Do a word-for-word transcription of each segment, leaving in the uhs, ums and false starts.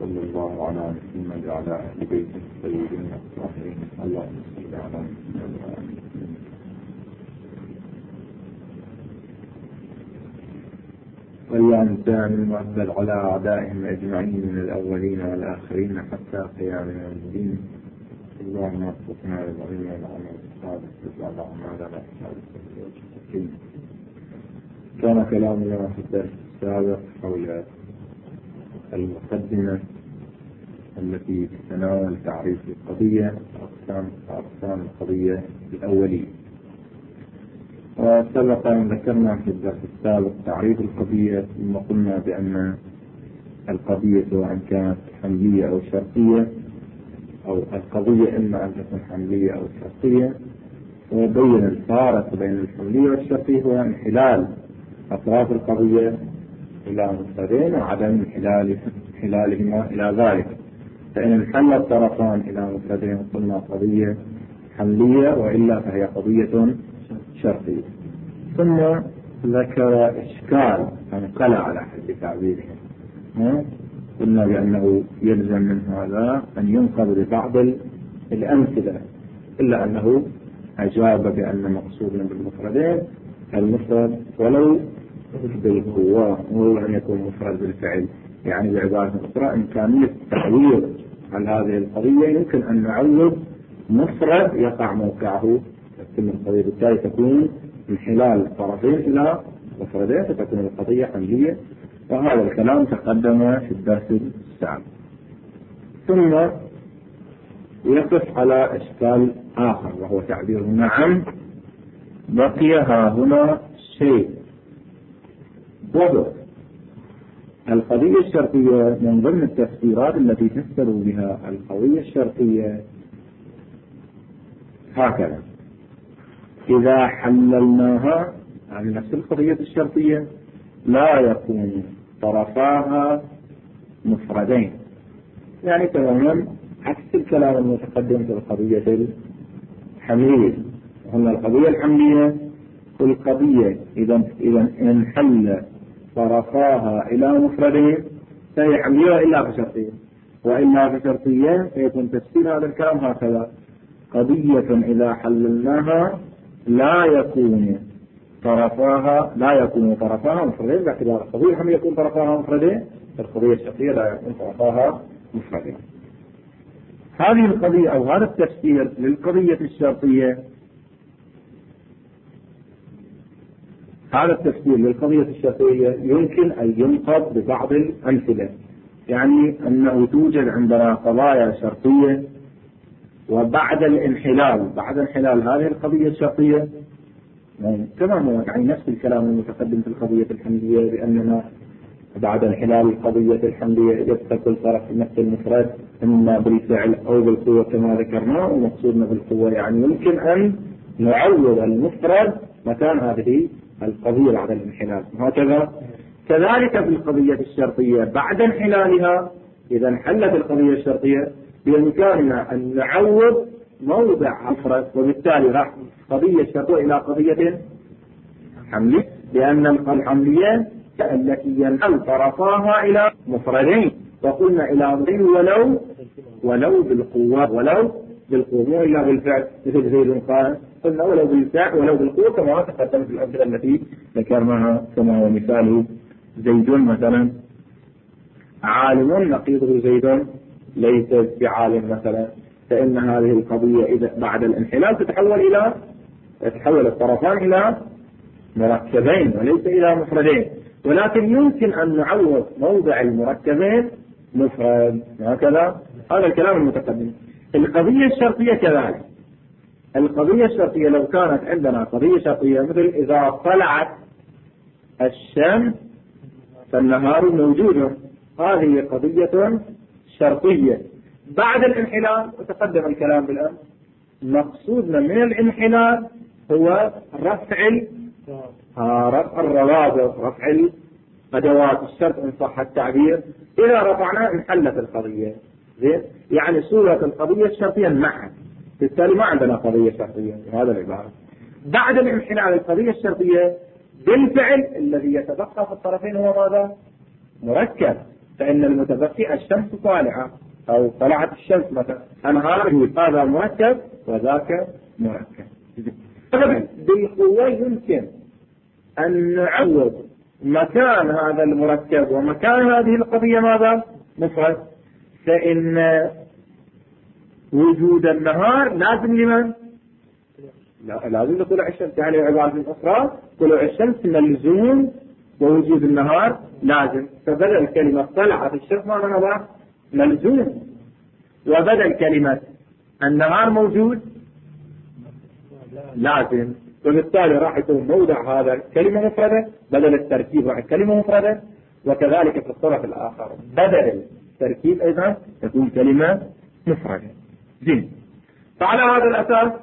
وصلى الله على محمد وعلى أهل بيته الطيبين الطاهرين. اللهم صل على محمد وعلى آله وسلم. واللعنتان المؤبد على أعدائهم أجمعين من الأولين والآخرين حتى قيام يوم الدين. اللهم وفقنا للعلم والعمل الصالح واجعل أعمالنا خالصة. كان كلامنا في الدرس السابق حول المقدمة التي تتناول تعريف القضية وأقسام أقسام القضية الأولية. وسبق أن ذكرنا في الدرس السابق تعريف القضية، ثم قلنا بأن القضية سواء كانت حملية أو شرطية، أو القضية إما أن تكون حملية أو شرطية، وبين الفارق بين الحملية والشرطية هو انحلال أطراف القضية إلى مفردين وعدم انحلال انحلالهما إلى ذلك. فإن انحل الطرفان إلى مفردين قلنا قضية حملية، وإلا فهي قضية شرطية. ثم ذكر إشكال انقلع على حد تعبيرهم، قلنا بأنه يلزم من هذا أن ينقض ببعض الأمثلة، إلا أنه أجاب بأن مقصودنا بالمفردين المفرد ولو بالقوة، وهو أن يكون مفرد بالفعل. يعني بعبارة أخرى إمكانية تعويض عن هذه القضية، يمكن أن نعوض مفرد يقع موقعه في القضية، بالتالي تكون انحلال الطرفين إلى مفردين فتكون القضية حملية. وهذا الكلام تقدم في الدرس السابق. ثم يقف على إشكال آخر، وهو تعبير نعم بقي ها هنا شيء. وهو القضية الشرطية من ضمن التفسيرات التي تفسر بها القضية الشرطية هكذا: إذا حللناها عن نفس القضية الشرطية لا يكون طرفاها مفردين. يعني تماما عكس الكلام المتقدم في القضية الحملية. هنا القضية الحملية القضية إذا إذا انحل طرفاها إلى مفردين فهي حملية إلا بشرطية، وإلا بشرطية فيكون تفسير هذا الكلام هكذا: قضية إذا حللناها لا يكون طرفاها لا يكون طرفاها مفردين. باعتبار القضية الحملية يكون طرفاها مفردين، القضية الشرطية لا يكون طرفاها مفردين. هذه القضية أو هذا التفسير للقضية الشرطية هذا التفسير للقضية الشرطية يمكن أن ينقض ببعض الأمثلة. يعني أنه توجد عندنا قضايا شرطية، وبعد الانحلال بعد انحلال هذه القضية الشرطية يعني تماما يعني نفس الكلام المتقدم في القضية الحملية، بأننا بعد انحلال القضية الحملية يبقى كل طرف نفس المفرد إما بالفعل أو بالقوة كما ذكرنا. ومقصودنا بالقوة يعني يمكن أن نعوض المفرد مكان هذه القضية بعد الانحلال. هكذا كذلك في القضية الشرطية بعد انحلالها إذا انحلت القضية الشرطية بإمكاننا أن نعوض موضع مفرد، وبالتالي راح قضية شرطية إلى قضية حملية، لأن الحملية التي ينحل طرفاها إلى مفردين، وقلنا إلى مفردين ولو ولو بالقوة ولو بالقوة مو إلا بالفعل، مثل زيد قال قلنا ولو بالفعل ولو بالقوة كما تقدم في الأمثلة التي ذكرناها، كما هو مثال زيد مثلا عالم نقيضه زيد ليس بعالم مثلا. فإن هذه القضية إذا بعد الانحلال تتحول إلى تتحول الطرفان إلى مركبين وليس إلى مفردين، ولكن يمكن أن نعوض موضع المركبين مفرد. هكذا هذا الكلام المتقدم. القضية الشرطية كذلك. القضية الشرطية لو كانت عندنا قضية شرطية مثل إذا طلعت الشمس فالنهار موجود، هذه قضية شرطية بعد الانحلال. وتقدم الكلام بالأمس مقصودنا من الانحلال هو رفع رفع الروابط، رفع أدوات الشرط إن صح التعبير. إذا رفعنا انحلت القضية. زين، يعني صورة القضية الشرطية معها، بالتالي ما عندنا قضية شرطية بهذا العبارة. بعد الانحلال القضية الشرطية بالفعل الذي يتبقى في الطرفين هو ماذا؟ مركب. فإن المتبقي الشمس طالعة أو طلعت الشمس مثلا، أنهار هذا مركب وذاك مركب. بالقوة يمكن أن نعوض مكان هذا المركب ومكان هذه القضية ماذا؟ مفرد. فإن وجود النهار لازم لمن؟ لا لازم لطلوع الشمس. يعني عبارة أخرى طلوع الشمس ملزوم ووجود النهار لازم. فبدل كلمة طلعت الشمس ماذا؟ ملزوم. وبدل كلمة النهار موجود لازم. وبالتالي راح يكون موضع هذا كلمة مفردة، بدل التركيب راح كلمة مفردة. وكذلك في الطرف الآخر بدل التركيب أيضا تكون كلمة مفردة. زين. فعلى هذا الأساس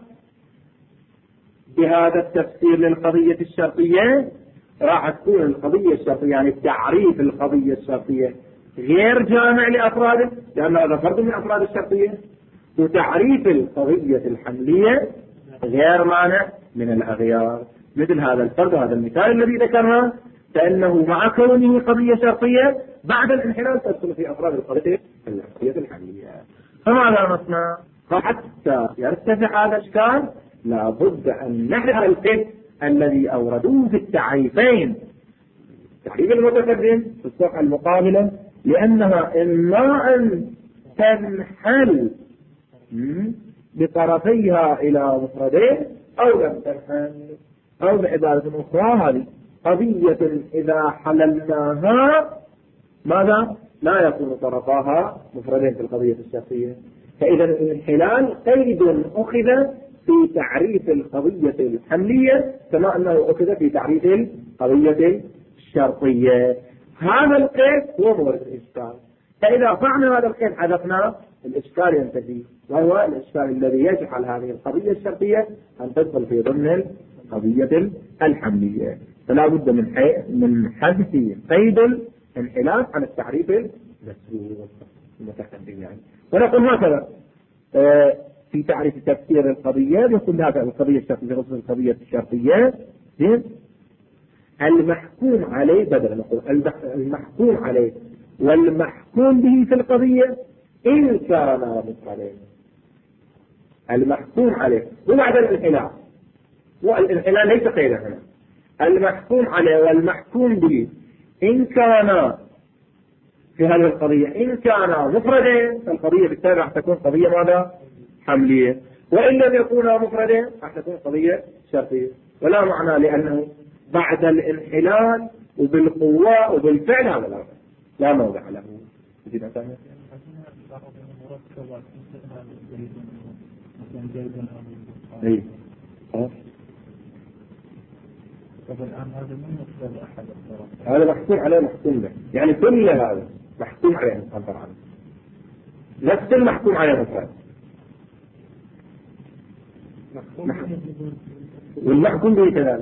بهذا التفسير للقضية الشرطية راح تكون القضية الشرطية يعني تعريف القضية الشرطية غير جامع لأفراده، لأن هذا فرد من أفراد الشرطية. وتعريف القضية الحملية غير مانع من الأغيار. مثل هذا الفرد هذا المثال الذي ذكرناه، فإنه مع كونه قضية شرطية بعد الانحلال تدخل في أفراد القضية الحملية. فماذا نصنع؟ حتى يرتفع هذا الإشكال لابد أن نحرر القيد الذي أوردوه في التعريفين، التعريف المتقدم في الصفحة المقابلة، لأنها إما أن تنحل بطرفيها إلى مفردين أو لم تنحل، أو بعبارة أخرى هذه قضية إذا حللناها ماذا؟ لا يكون طرفاها مفردين في القضية الشرطية. فإذا الانحلال قيد أخذ في تعريف القضية الحملية كما أنه أخذ في تعريف القضية الشرطية. هذا القيد هو مورد الإشكال. فإذا فعلنا هذا القيد حذفناه الإشكال ينتهي، وهو الإشكال الذي يجعل هذه القضية الشرطية أن تدخل في ضمن القضية الحملية. فلا بد من من حذف قيد الانحلال عن التعريف المسبوق المتقدم. يعني ونقول هكذا في تعريف تفسير القضية يقول هذا القضية الشرطية غصب القضية الشرطية المحكوم عليه، بدل نقول المحكوم عليه والمحكوم به في القضية إن كان مفردين. المحكوم عليه وبعد الانحلال، والانحلال ليس قيدا هنا. المحكوم عليه والمحكوم به إن كان في هذه القضية إن كان مفردين فالقضية بالتالي راح تكون قضية ماذا؟ حملية. وإن لم يكونا مفردين راح تكون قضية شرطية. ولا معنى لأنه بعد الانحلال وبالقوة وبالفعل هذا لا, لا موضع له. اي هذا محكوم عليه محكوم له، يعني كل هذا محكوم عليه طبعا نفس المحكوم عليه مفرد والمحكوم به كذلك.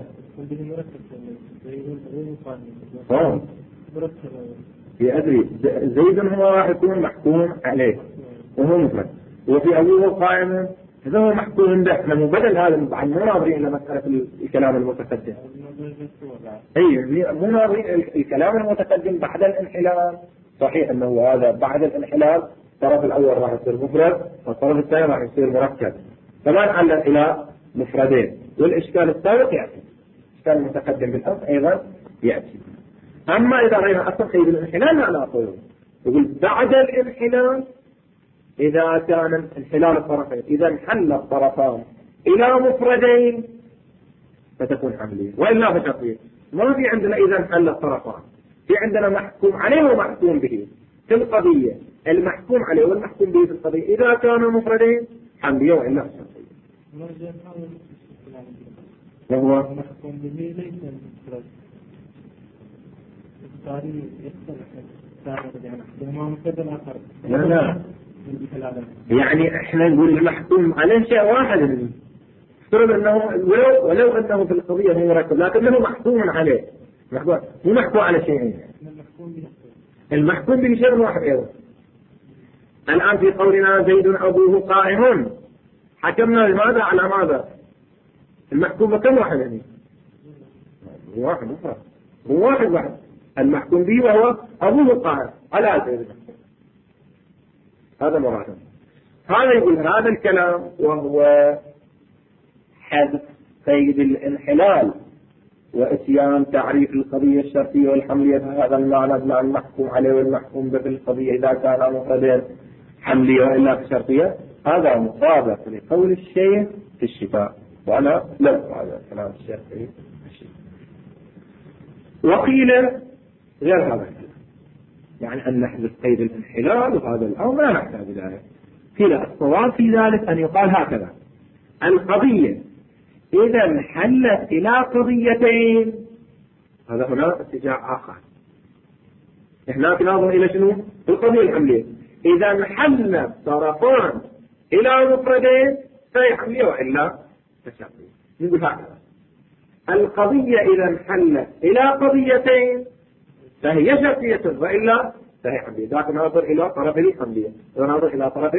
اه أدري زيد هو راح يكون محكوم عليه وهو مفرد، وفي أبوه قائم هذا هو محكوم به. احنا بدل هذا عن مو ناظرين إلى مسألة الكلام المتقدم. اي مو ناظرين الكلام المتقدم بعد الانحلال. صحيح انه هذا بعد الانحلال الطرف الأول راح يصير مفرد والطرف الثاني راح يصير مركب، فما نحلل إلى مفردين. والإشكال السابق يأتي، الإشكال المتقدم بالأمس أيضا يأتي. أما إذا رأينا أصلا قيد الانحلال لا نقول يقول بعد الانحلال إذا كان انحلال الطرفين إذا انحل الطرفان إلى مفردين فتكون حملية، وإلا فشرطية. ما في عندنا إذا انحل الطرفان، في عندنا محكوم عليه ومحكوم به في القضية. المحكوم عليه والمحكوم به في القضية إذا كانوا مفردين حملية وإلا فشرطية. وهو محكوم به ليس مفرد التاريخ يختلف لا لا يعني احنا نقول المحكوم عليه شيء واحد، افترض انه ولو, ولو انه في القضية هو مركب لكنه محكوم عليه، مو محكوم على شيئين. المحكوم به شيء واحد ايضا. الان في قولنا زيد ابوه قائم حكمنا لماذا على ماذا؟ المحكوم كم واحد يعني؟ هو واحد مفرد، هو واحد واحد. المحكوم به وهو أبوه القائم على سيد المحكوم. هذا مراده. هذا يقول هذا الكلام وهو حذف قيد الانحلال وإتيان تعريف القضية الشرطية والحملية بهذا المعنى مع المحكوم عليه والمحكوم به بالقضية إذا كان مفردين حملية وإلا شرطية. هذا مطابق لقول الشيخ في الشفاء، وأنا لا هذا كلام الشيخ في الشفاء. وقيل غير هذا الكلام، يعني أن نحذف قيد الانحلال وهذا الأمر لا نحتاج إليه. قيل الصواب في ذلك أن يقال هكذا: القضية إذا انحلت إلى قضيتين، هذا هنا اتجاه آخر. هناك ناظر إلى شنو؟ القضية الحملية. إذا انحل طرفان إلى مفردين فهي حملية وإلا فشرطية. نقول هكذا: القضية إذا انحلت إلى قضيتين فهي شرطية وإلا فهي حملية. ذاك ناظر إلى طرف الحملية، إذا ناظر إلى طرف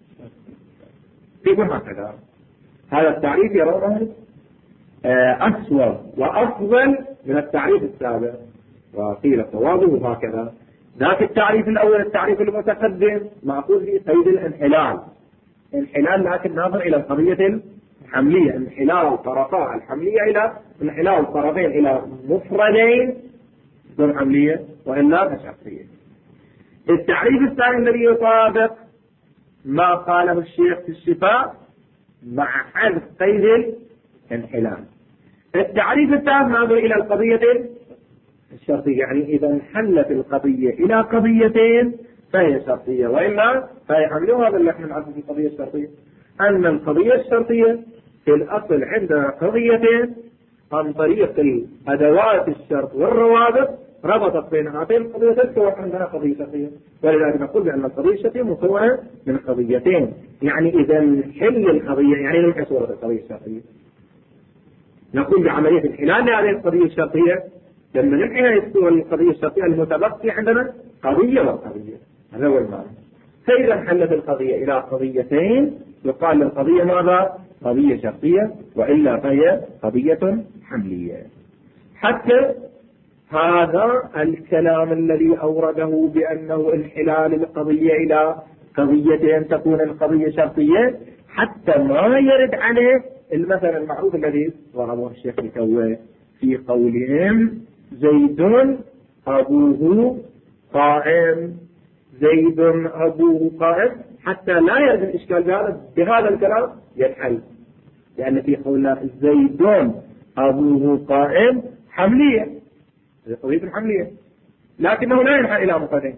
يكون هكذا. هذا التعريف يرونه أسوأ وأفضل من التعريف السابق، وقيل صوابه هكذا. ذاك التعريف الأول التعريف المتقدم مأخوذ في قيد الانحلال، انحلال لكن ناظر إلى القضية الحملية، انحلال طرفا الحملية إلى انحلال طرفين إلى مفردين دون حملية وإلا شرطية. التعريف الثاني الذي يطابق ما قاله الشيخ في الشفاء مع حذف قيد الانحلال. التعريف الثالث ناظر إلى القضية الشرطية، يعني إذا انحلت القضية إلى قضيتين فهي شرطية وإلا فهي حملية. وهذا اللي احنا نعرفه في القضية الشرطية، أن القضية الشرطية في الأصل عندنا قضيتين عن طريق الأدوات الشرط والروابط ربطت بين هاتين القضيتين كون عندنا قضية شرطية. ولذلك نقول بأن القضية الشرطية مكونة من قضيتين. يعني إذا نحل القضية، يعني نمحي صورة القضية الشرطية، نقول بعملية انحلال لهذه القضية الشرطية. لما نمحي القضية الشرطية المتبقي عندنا قضية وقضية، هذا هو المعنى. فإذا انحلت القضية إلى قضيتين يقال للقضية ماذا؟ قضية شرطية وإلا فهي قضية حملية. حتى هذا الكلام الذي أورده بأنه انحلال القضية إلى قضيتين تكون القضية شرطية، حتى ما يرد عليه المثل المعروف الذي ضربه الشيخ الكوي في قولهم: زيد أبوه قائم، زيد أبوه قائم، حتى لا يرد الإشكال بهذا بهذا الكلام ينحل، لأن في قولنا زيد أبوه قائم حملية، هذه قضية حملية، لكنه لا ينحل إلى مفردين.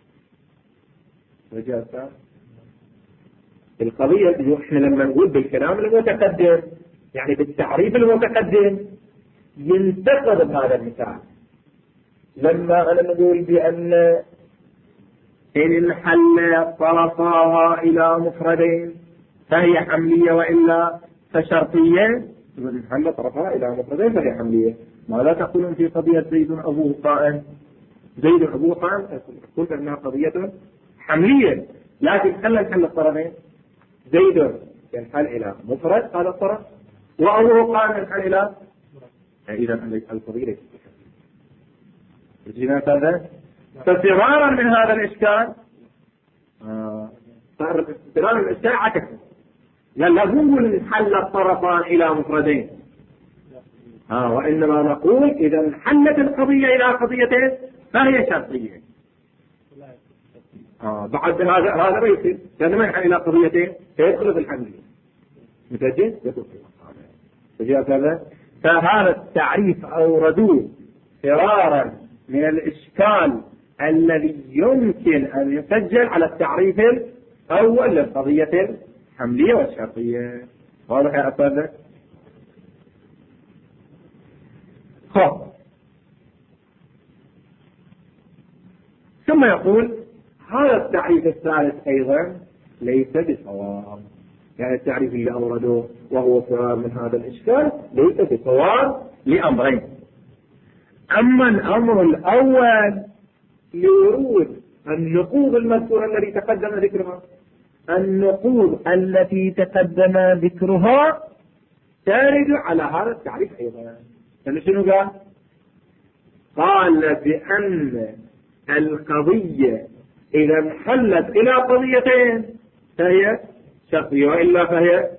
القضية احنا لما نقول بالكلام المتقدم، يعني بالتعريف المتقدم، ينتقد بهذا المثال. لما أنا نقول بأن إن انحل طرفاها إلى مفردين فهي حملية وإلا فشرطية، إذا انحل طرفاها إلى مفردين فهي حملية. ماذا تقولون في قضية زيد أبوه قائم؟ زيد أبوه قائم تقول أنها قضية حملية، لكن خلى نحل الطرفين. زيد ينحل إلى مفرد هذا الطرف، وأبوه قائم ينحل إلى، إذا القضية ليست بحملية. هذا ففرارا من هذا الإشكال صار فرارا من الإشكال عكس، لأن لا نقول انحل الطرفان إلى مفردين، آه وإنما نقول إذا انحلت القضية إلى قضيتين فهي شرطية. آه بعد هذا هذا ما يصير، لأن ما ينحل إلى قضيتين فيدخل في الحملية متجد يدخل في هذا. فهذا التعريف أوردوه فرارا من الإشكال الذي يمكن أن يسجل على التعريف الأول للقضية الحملية والشرطية. واضح يا أستاذ؟ خب ثم يقول هذا التعريف الثالث أيضا ليس بصواب، يعني التعريف اللي أورده وهو فرار من هذا الإشكال ليس بصواب لأمرين. أما الأمر الأول لورود النقوض المذكورة التي تقدم ذكرها، النقوض التي تقدم ذكرها تارد على هذا التعريف أيضا. يعني شنو قال؟ قال بأن القضية إذا انحلت إلى قضيتين فهي شرطية وإلا فهي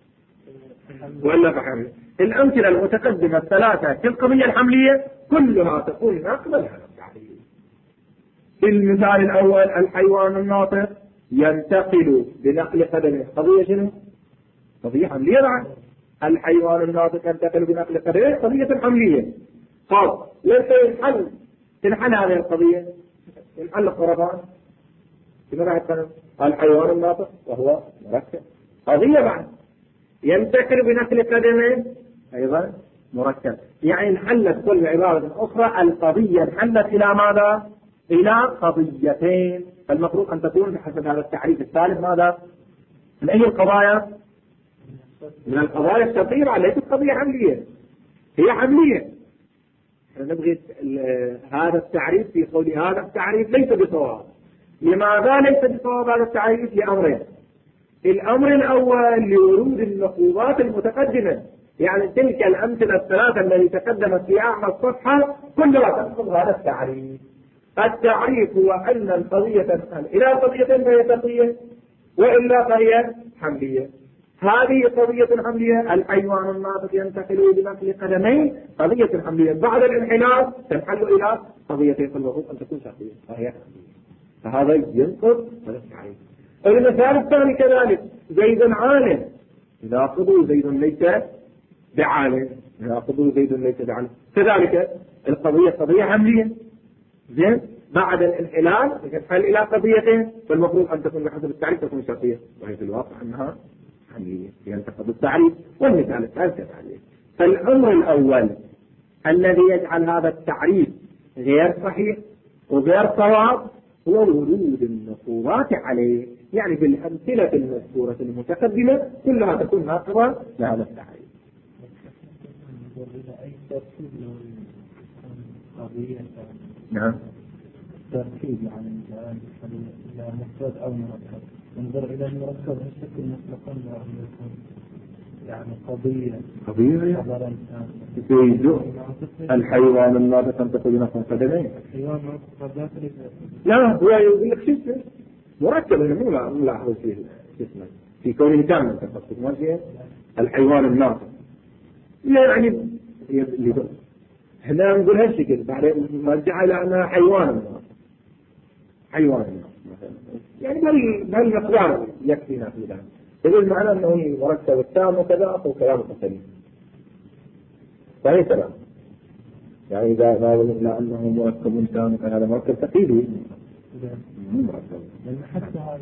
وإلا فحملية. الأمثلة المتقدمة الثلاثة في القضية الحملية كلها تكون ناقضة لهذا التعريف. في المثال الأول الحيوان الناطق ينتقل بنقل قدمه، قضية شنو؟ قضية حملية بعد. الحيوان الناطق ينتقل بنقل قدمه قضية حملية. قال ليس ينحل تنحل هذه القضية، ينحل الطرفان بما يتكلم الحيوان الناطق وهو مركب قضية بعد. ينتقل بنقل قدمه أيضا مركب، يعني انحلت كل عبارة أخرى القضية انحلت إلى ماذا؟ إلى قضيتين. فالمفروض أن تكون بحسب هذا التعريف الثالث ماذا؟ من أي القضايا؟ من القضايا الشرطية، ليست قضية حملية، هي حملية. نبغي هذا التعريف في قول هذا التعريف ليس بصواب. لماذا ليس بصواب هذا التعريف؟ لأمرين. الأمر الأول لورود النقوضات المتقدمة، يعني تلك الأمثلة الثلاثة التي تقدمت في أعلى الصفحة كلها تنقض هذا التعريف. التعريف هو أن القضية تنقل إلى قضية فهي شرطية وإلا فهي حملية. هذه قضية حملية، الحيوان الناطق ينتقل بنقل قدمين قضية حملية، بعد الانحلال تنحل إلى قضيتين، فالمفروض أن تكون شرطية وهي حملية. فهذا ينقض هذا التعريف. المثال الثاني كذلك زيد عالم، ناقض زيد ليس بعالم، ناقض زيد ليس بعالم. كذلك القضية قضية حملية، زين بعد الانحلال تنحل إلى قضيتين، فالمفروض أن تكون بحسب التعريف تكون شرطية، وهي في الواقع أنها حملية ينتقد التعريف. والمثال الثالث كذلك. فالأمر الأول الذي يجعل هذا التعريف غير صحيح وغير صواب هو ورود النقوضات عليه، يعني بالأمثلة المذكورة المتقدمة كلها تكون ناقضة لهذا التعريف. نعم. تركيب يعني إلى مفرد أو مركب، انظر إلى المركب الشكل مطلقا يعني قضية قضية زيد الحيوان الناطق تنتقل بنقل قدمين. الحيوان الناطق لا هو يقول لك شو اسمه مركب، مو لا ملاحظ فيه اسمه في كونه كامل تنتقل ما فيه الحيوان الناطق، يعني اللي احنا نقول هالشكل بعدين نرجع الى انها حيوان الناطق، حيوان الناطق مثلا، يعني بهالمقدار يكفينا في ذلك. يقول معناه انه مركب التام وكذا او كلام سليم صحيح كلام، يعني اذا قالوا الا انه مركب تام فهذا مركب ثقيل مو مركب. لان حتى هذه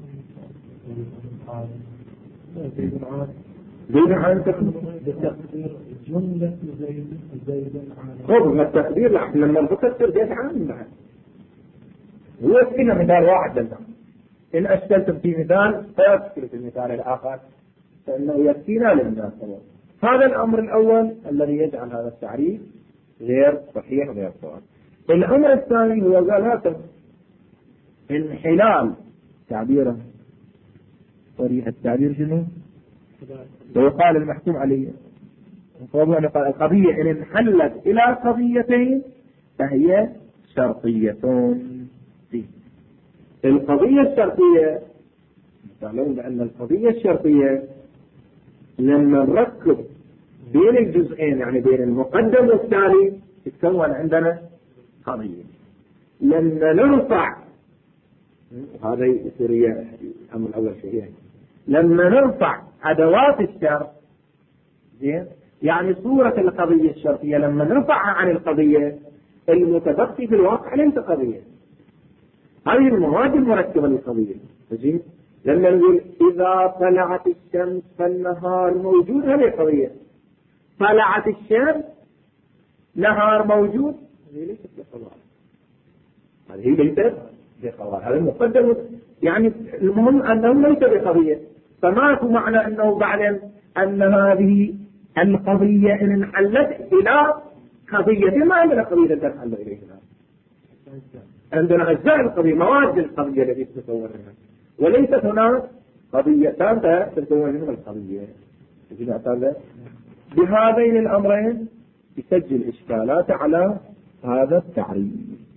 زيد عالم زيد عالم بالتقدير جملة زيد زيد عالم خذ التقدير. لا لما نفكر زيد عالم بعد هو فينا مثال واحد لنا، إن أشكلتم في مثال فيشكل في المثال الآخر، فإنه يكفينا للناس. هذا الأمر الأول الذي يجعل هذا التعريف غير صحيح وغير صواب. الأمر الثاني هو قال هذا انحلال تعبيره، صريح التعبير شنو؟ ويقال المحكوم عليه القضية إن انحلت إلى قضيتين فهي شرطيتون. القضية الشرطية تعلمون بأن القضية الشرطية لما نركب بين الجزئين يعني بين المقدم والتالي تتكون عندنا قضية. لما نرفع هذا يصير الأمر الأول شيء، لما نرفع أدوات الشرط زين يعني صورة القضية الشرطية لما نرفعها عن القضية المتبقي في الواقع ليس قضية، هذه المواد المركبة للقضية. تجي لما نقول إذا طلعت الشمس فالنهار موجود، هذه قضية. طلعت الشمس نهار موجود، هذه ليست بقضاء، هذه ليست بقضاء، هذا المقدم. يعني المهم أنه ليس بقضية، فماكو معنى أنه بعد أن هذه القضية إن انحلت إلى قضية ما عندنا قضية تنحل إليها. عندنا أجزاء القضية، مواد القضية التي تتكون منها، وليست هناك قضيتان تتكون منها القضية. بهذين الأمرين يسجل إشكالات على هذا التعريف.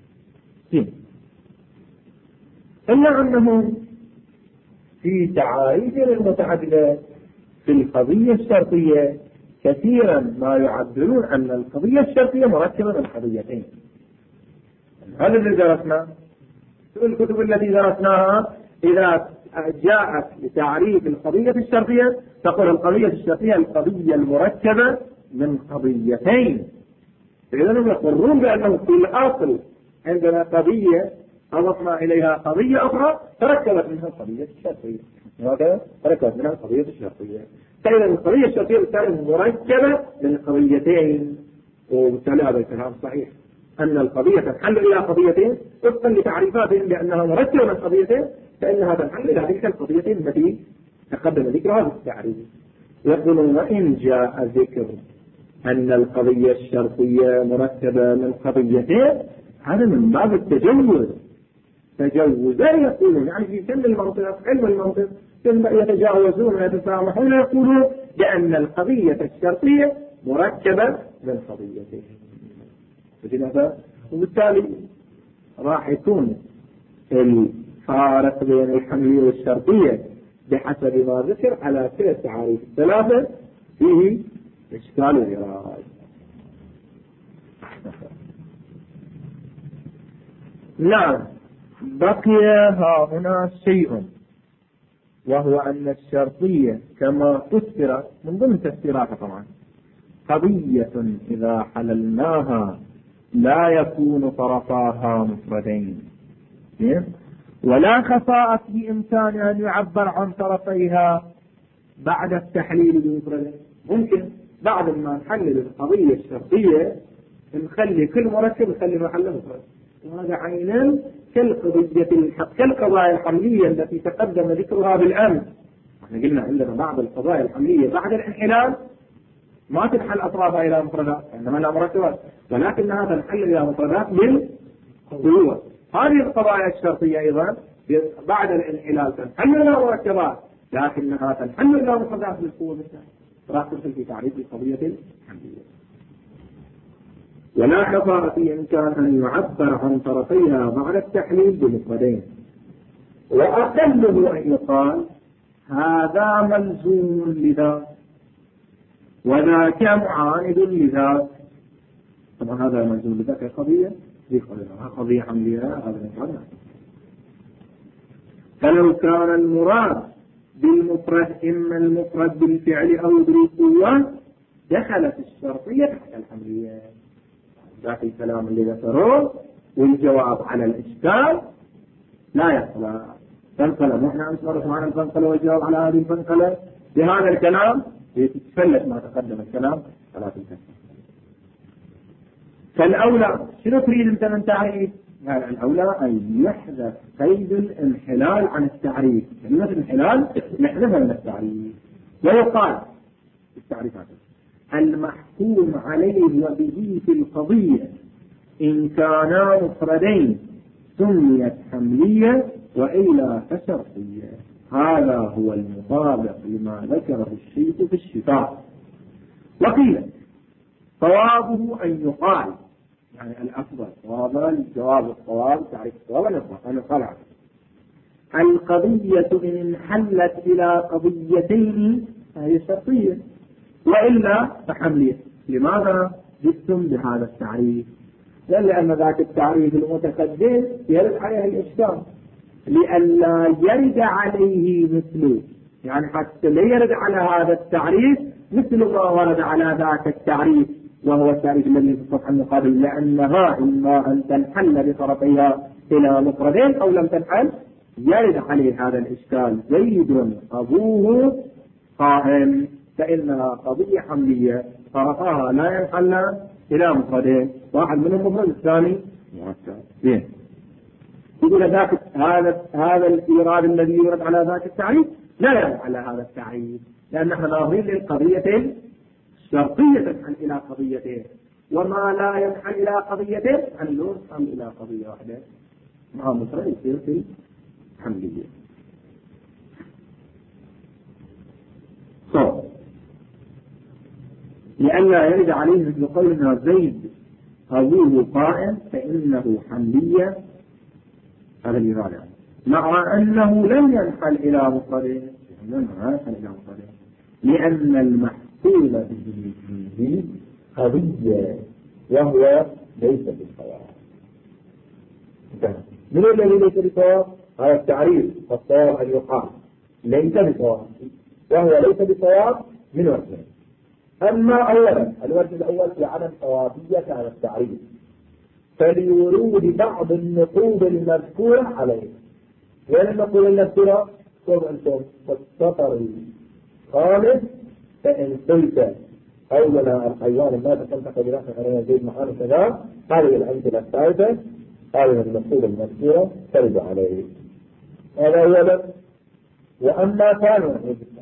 إلا أنه في تعاريف المتعددة في القضية الشرطية كثيرا ما يعبرون أن القضية الشرطية مركبة من قضيتين. هذا الذي درسنا في الكتب التي درسناها، إذا جاءت لتعريف القضية الشرطية تقول القضية الشرطية القضية المركبة من قضيتين. إذا هم يقرون بأنه في الأصل عندنا قضية أضفنا إليها قضية أخرى تركبت منها القضية الشرطية، وهكذا تركبت منها القضية الشرطية. فإذا القضية الشرطية بالتالي مركبة من قضيتين، وبالتالي هذا الكلام صحيح أن القضية تنحل إلى قضيتين وفقا لتعريفاتهم بأنها مركبة من قضيتين، فإنها تنحل إلى تلك القضيتين التي تقدم ذكرها في التعريف. يقولون وإن جاء ذكر أن القضية الشرطية مركبة من قضيتين هذا من باب التجوز. تجوزا يقولون يعني في سن المنطق علم المنطق يتجاوزون ويتسامحون يقولون بأن القضية الشرطية مركبة من قضيتين، وبالتالي راح يكون الفارق بين الحملية والشرطية بحسب ما ذكر على كلا التعاريف الثلاثة فيه إشكال وإيراد. نعم، بقي ها هنا شيء، وهو أن الشرطية كما فسرت من ضمن تفسيراتها طبعا قضية إذا حللناها لا يكون طرفاها مفردين، ولا خفاءة بإمكان أن يعبر عن طرفيها بعد التحليل بمفردين. ممكن بعد ما نحلل القضية الشرطية نخلي كل مركب نخلي محله مفرد، وهذا عينا كالقضية الحق كالقضايا الحملية التي تقدم ذكرها بالأمس. احنا قلنا عندنا بعض القضايا الحملية بعد الانحلال ما تنحل أطرافها إلى مفردات إنما لا مركبات، ولكنها تنحل إلى مفردات بالقوة. هذه القضايا الشرطية أيضا بعد الانحلال تنحل إلى مركبات لكنها تنحل إلى مفردات بالقوة مثلا. راح تدخل في تعريف القضية الحملية. ولا خفاء في إمكان أن يعبر عن طرفيها بعد التحليل بمفردين، وأقله أن يقال هذا ملزوم لذاك وذاك معاند لذاك. طبعا هذا ملزوم لذاك قضية ذي قضية حملية هذا نفعل. فلو كان المراد بالمفرد إما المفرد بالفعل أو بالقوة دخلت الشرطية تحت الحملية. ذاك الكلام اللي ذكروه والجواب على الإشكال لا يخلى فنقلة. نحن أنصرف معنا الفنقلة والجواب على هذه الفنقلة بهذا الكلام يتفلت ما تقدم الكلام ثلاث الكلام. فالأولى شنو تريد أنت من تعريف؟ يعني الأولى أن يحذف قيد الانحلال عن التعريف. كلمة الانحلال نحذفها من التعريف، ويقال التعريفات المحكوم عليه وبه في القضية إن كانا مفردين سميت حملية وإلا فشرطية. هذا هو المطابق لما ذكره الشيخ في الشفاء. وقيل صوابه أن يقال يعني الأفضل صوابا الجواب الصواب تعريف الصواب أن قال القضية إن انحلت إلى قضيتين فهي شرطية وإلا فحملية. لماذا جئتم بهذا التعريف؟ لأن ذاك التعريف المتقدم يرد عليه الإشكال لئلا يرد عليه مثله، يعني حتى لا يرد على هذا التعريف مثل ما ورد على ذاك التعريف وهو التعريف الذي في الصفحة المقابل، لأنها إما أن تنحل بطرفيها إلى مفردين أو لم تنحل يرد عليه هذا الإشكال. زيد أبوه قائم فإنها قضية حملية طرفها لا ينحل إلى مفردين، واحد منهم مفرد الثاني مركب. يقول ذاك هذا هذا الإيراد الذي يورد على ذاك التعريف لا يرد على هذا التعريف، لأن احنا ناظرين للقضيتين الشرطية تنحل إلى قضيتين، وما لا ينحل إلى قضيتين نحل إلى قضية واحدة مع مفرد يصير في حملية. صوت لأن يرد عليه مثل قولنا زيد أبوه قائم فإنه حملية هذا الإرادة، مع أنه لم ينحل إلى مفرده، لم ينحل إلى مفرده لأن المحصول به فيه قضية وهو ليس بالصواب. من الذي ليس بالصواب؟ هذا التعريف، والصواب أن يقال ليس بصواب، وهو ليس بصواب من وجهين. أما أولا الوجه الأول في عدم صوابية هذا التعريف فلورود بعض النقوض المذكورة عليه. وين النقوض المذكورة؟ قل أنتم والسطر الخامس فإن قلت أولا الحيوان الناس تنتقل برأسه علينا زيد معاني كذا، هذه الأمثلة الثالثة هذه النقوض المذكورة ترد عليه. هذا أولا. وأما ثانيا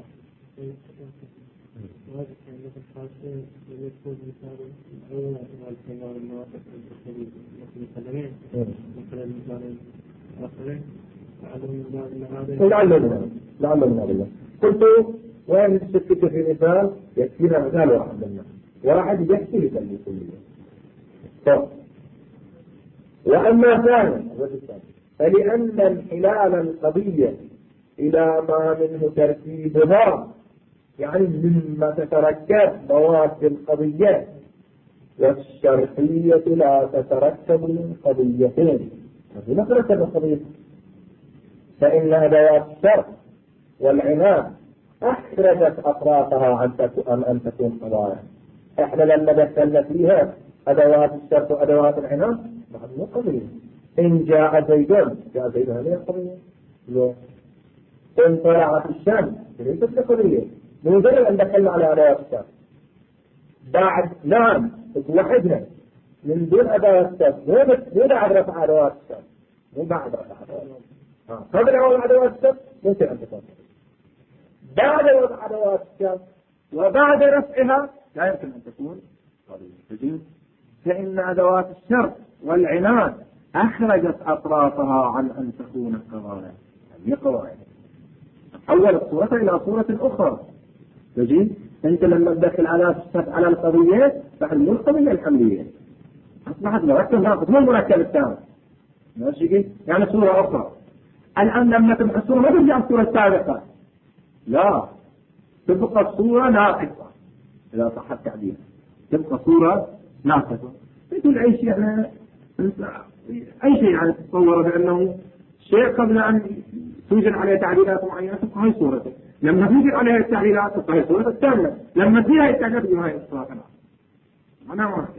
لعل لعل من هذا. قلت وين تشكك في مثال يكفينا مثال واحد منا واحد يحكي لك كلية. وأما ثانيا فلأن انحلال القضية إلى ما منه ترتيبها يعني مما تتركب مواد القضية، والشرطية لا تتركب من قضيتين. هذه تتركب القضية، فإن أدوات الشرط والعناد أخرجت أطرافها عن أن تكون قضايا. إحنا لما دخلنا فيها أدوات الشرط وأدوات العناد بعد مو قضية. إن جاء زيدان جاء زيدان هذه القضية. إن طلعت الشمس ليست قضية. مجرد أن دخلنا على أدوات الشرط بعد نعم توحدنا من دون أدوات الشرط، مو بعد رفع أدوات الشرط، مو بعد رفع أدوات الشرط. قبل وضع أدوات الشرط ممكن أن تكون، بعد وضع أدوات الشرط وبعد رفعها لا يمكن أن تكون قضية. فإن أدوات الشرط والعناد أخرجت أطرافها عن أن تكون قضايا. هي قضايا حولت صورة إلى صورة أخرى. تجي أنت لما تدخل على الشرط على القضية فحل القضية الحملية أصبحت مركب ناقص مو المركب الثاني. ماشي يعني صورة أخرى. الآن لما تبقى الصورة ما ترجع الصورة السابقة، لا تبقى الصورة ناقصة إذا صح التعبير، تبقى صورة ناقصة. تقول أي شيء يعني أي شيء يعني تتصور بأنه شيء قبل أن توجد عليه تعديلات معينة تبقى هاي صورته، لما توجد عليها التعديلات تبقى هاي صورته الثانية، لما فيها التعديلات تبقى هاي الصورة الثانية. أنا ما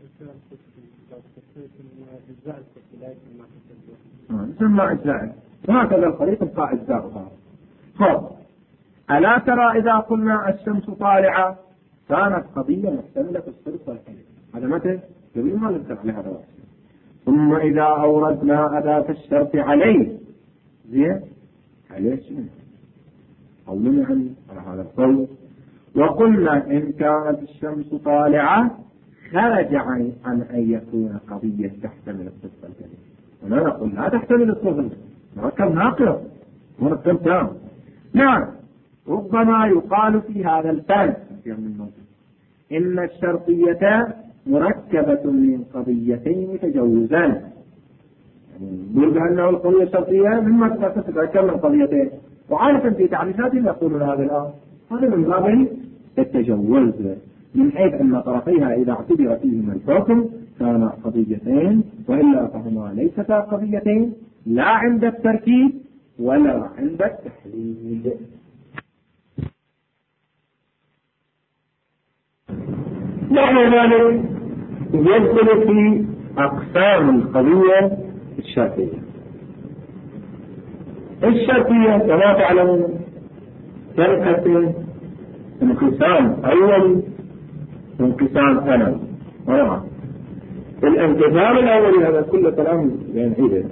يسمى أجزاء، وهكذا الخريطة تبقى أجزاء. خب ألا ترى إذا قلنا الشمس طالعة كانت قضية محتملة في الصرف والحلم. هذا متى؟ قبل ما نذكر عليها هذا. ثم إذا أوردنا أداة الشرط عليه زين عليه شنو؟ قولنا عن على هذا القول وقلنا إن كانت الشمس طالعة خرج عن أن يكون قضية تحتمل الصرف والحلم. ولا نقول لا تحتمل الصرف، مركب ناقص مركب تام. نعم ربما يقال في هذا الفن إن الشرطية مركبة من قضيتين تجوزا، يعني نقول بأنه القضية الشرطية مما تتركب من قضيتين، وعادة في تعريفاتهم يقولون هذا الآن هذا من باب التجوز من حيث أن طرفيها إذا اعتبر فيهما الحكم كان قضيتين، وإلا فهما ليستا قضيتين لا عند التركيب ولا عند التحليل. معنى ذلك يدخل في أقسام القضية الشرطية. الشرطية كما تعلمون تنقسم انقسام أولي وانقسام ثانوي. الانقسام الأولي هذا كله كلام ينعيده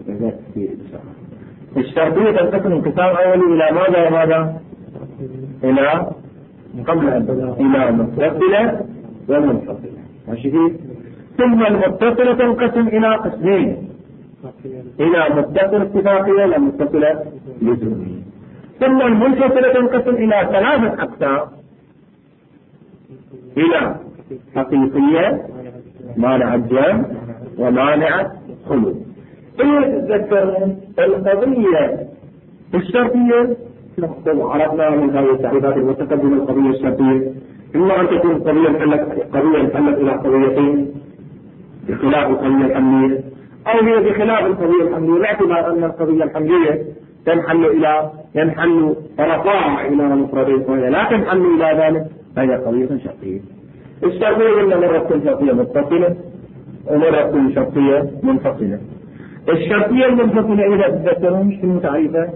الشرطية تنقسم انقسام أولي إلى ماذا وماذا؟ إلى قبل إلى متصلة والمنفصلة. ماشي كيف؟ ثم المتصلة تنقسم إلى قسمين، إلى متصلة اتفاقية ولا متصلة لزومية. ثم المنفصلة تنقسم إلى ثلاثة أقسام، إلى حقيقية مانع الجمع ومانع خلو. إيه تذكرون القضية الشرطية عرفنا من هذه التعريفات المتقدمة. القضية الشرطية إما أن تكون قضية محلت قضية محلت إلى قضيتين بخلاف القضية الحملية، أو هي بخلاف القضية الحملية باعتبار أن القضية الحملية تنحل إلى ينحل طرفاها إلى مفردين وهي لا تنحل إلى ذلك، فهي قضية شرطية. الشرطية إن مرة تكون شرطية متصلة ومرة تكون شرطية منفصلة. الشرطية المنفصلة إذا تذكرون شنو تعريفها؟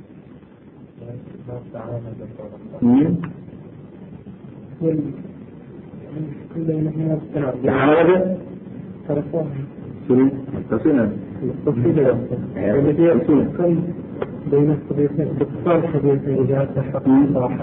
تعرفها؟ شنو؟ متصلة. متصلة. بين الصديقين باتصال صديقين إذا تحقق واحد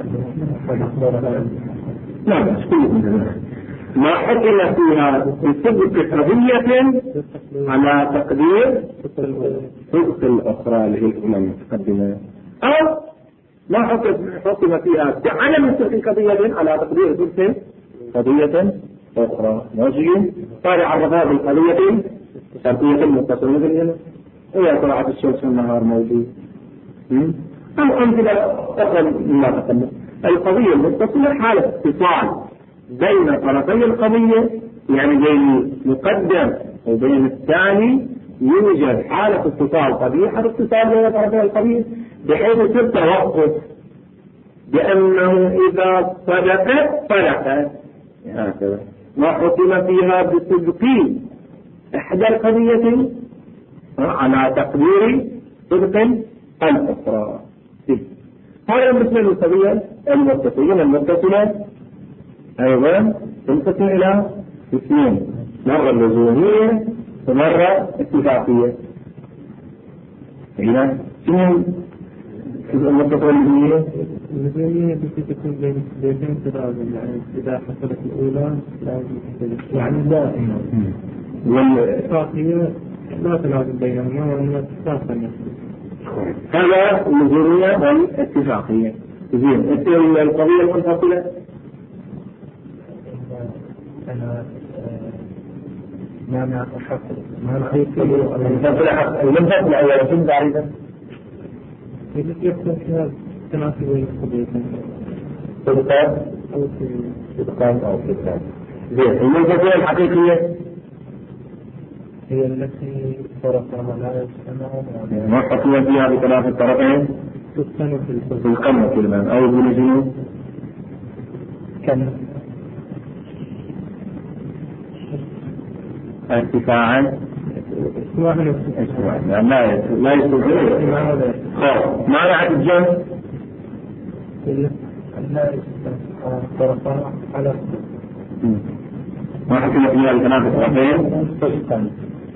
لا بس كله ما حكم فيها بصدق قضية على تقدير صدق الأخرى اللي هي الأمم المتقدمة، أو ما حكم فيها بعدم صدق قضية على تقدير صدق قضية أخرى. ماشي صار عرفها بالقضية شرطية متصلة بالإنسان هي طلعت الشمس والنهار موجود، أو أمثلة أخرى مما تقدم. القضية المتصلة حالة اتصال بين طرفي القضية، يعني بين المقدم وبين الثاني يوجد حالة اتصال قبيحة اتصال بين طرفي القضية بحيث يصير توقف بأنه إذا صدقت صدقت هكذا ما حكم فيها بصدق إحدى القضيتين على تقدير صدق الأخرى. هذا مثل القضية المتصلة المتصلة أيضا تنقسم إلى اثنين، مرة لزومية ومرة اتفاقية. إذا شنو المتصلة اللزومية؟ اللزومية التي تكون بين بين تبادل، يعني إذا حصلت الأولى لازم يعني دائما. والاتفاقية لا تلازم بينهما وإنما تتفاقم. هذا اللزومية والاتفاقية. زين القضية المنفصلة أنا مانع الحق مانع المنفصلة المنفصلة أولا شنو تعريفها؟ يكون فيها تناسب بين القضيتين صدقان أو صدقان أو صدقان. زين المنفصلة الحقيقية هي التي طرفها لا يجتمعون ما حكم فيها بخلاف الطرفين تسكن في القمة كلمة أو بنجم كم ارتفاعا واحد يعني لا لا يستطيع خلاص ما راح الجمع لا يجتمع طرفها على ما حكم فيها بخلاف الطرفين تسكن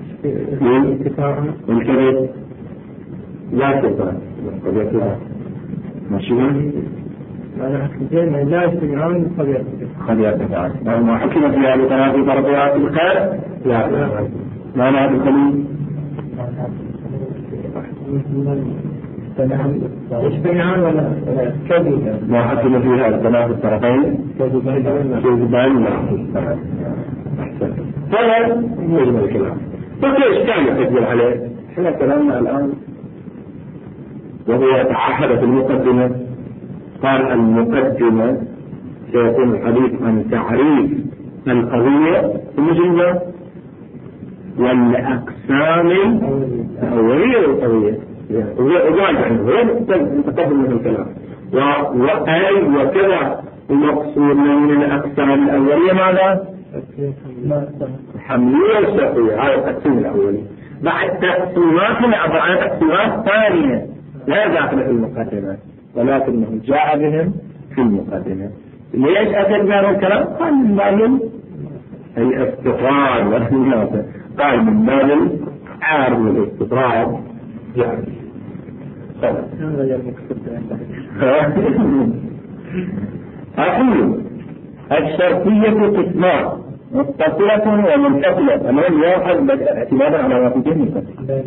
والكذب لا تقرأ قضية ماشي معناها الجمع لا يجتمعون قضية قضية تفعل ما حكم فيها بثلاث طرفيات الخير لا معناها بالخليل يجتمعون ولا كذبا ما حكم فيها بثلاث الطرفين كذبان لا أحسن فلا يجب الكلام. فكيف كان يقدر عليه؟ احنا كلامنا الآن وهو تعهد في المقدمة قال المقدمة سيكون الحديث عن تعريف القضية المجرمة والأقسام الأولية للقضية وقال عنه غير متقبل من الكلام وأي وكذا المقصود من الأقسام الأولية ماذا؟ الحملية والشرطية. هذا التقسيم الأولي. بعد تقسيمات عبر عن تقسيمات ثانية لا داخل في المقدمة ولكنه جاء بهم في المقدمة. ليش أتى بهذا الكلام؟ قال من باب الاستطراد والمناسبة، قال من باب العار والاستطراد يعني غير مكتوب أقول الشرطية قسمان متصلة ومنفصلة. المهم يأخذ اعتمادا على ما في جهة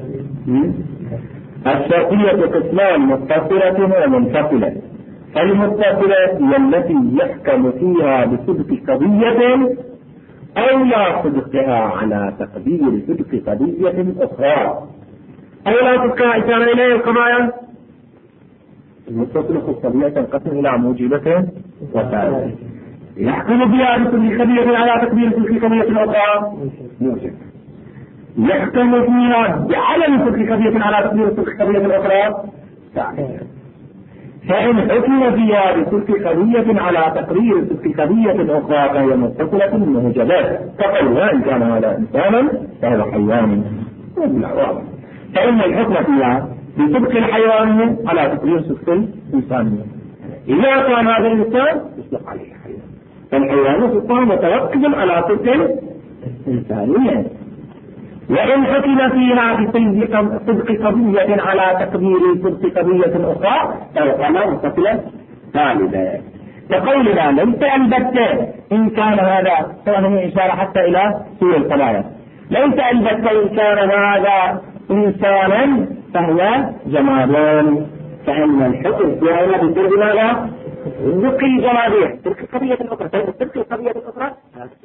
الشرطية قسمان متصلة ومنفصلة. المتصلة هي التي يحكم فيها بصدق قضية أو لا صدقها على تقدير صدق قضية أخرى. أو لا صدقها إشارة إليه القضايا المتصلة القضية تنقسم إلى موجبة وفاعلة. يحكم بها بصدق قضية على تقدير صدق قضية أخرى موجب. يحكم فيها بعدم صدق قضية على تقدير صدق قضية أخرى فاعلة. فإن حكم فيها بصدق قضية على تقرير صدق قضية أخرى فهي متصلة موجبات كقولها إن كان هذا إنسانا فهو حيوان. فإن الحكم فيها بصدق الحيوان على تقرير صدق الإنسان. إذا كان هذا الإنسان يصدق عليه حيوان فالحيوان صدقه متوكل على صدق الإنسانية. وإن حكم فيها بصدق قضية على تقدير صدق قضية أخرى فهي متصلة ثالثة. كقولنا ليس البتة إن كان هذا سواء هي إشارة حتى إلى سوء القضايا. ليس البتة إن كان هذا إنسانا فهو جمادان. فإن الحكم فيها بصدق ماذا؟ صدق جمادية صدق قضية أخرى صدق قضية أخرى